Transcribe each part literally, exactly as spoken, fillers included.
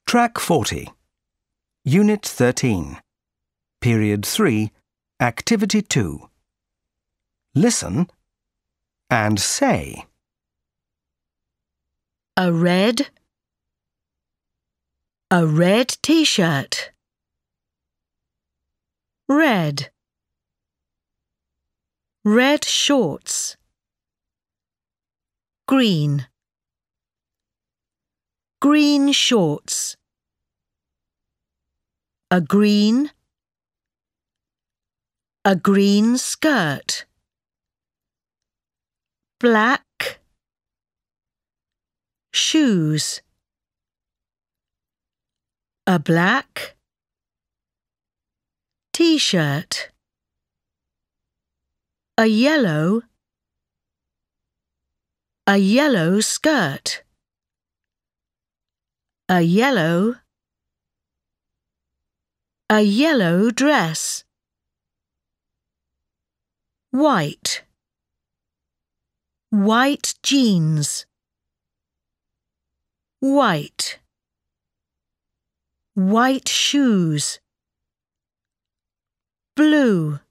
Track forty. Unit thirteen. Period three, Activity two. Listen and say. A red, a red t-shirt. Red, red shorts. Green, green shorts. A green, a green skirt. Black shoes. A black t-shirt. A yellow, a yellow skirt. A yellow, a yellow dress. White, white jeans. White, white shoes. Blue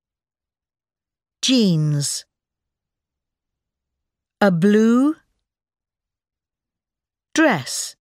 jeans. A blue dress.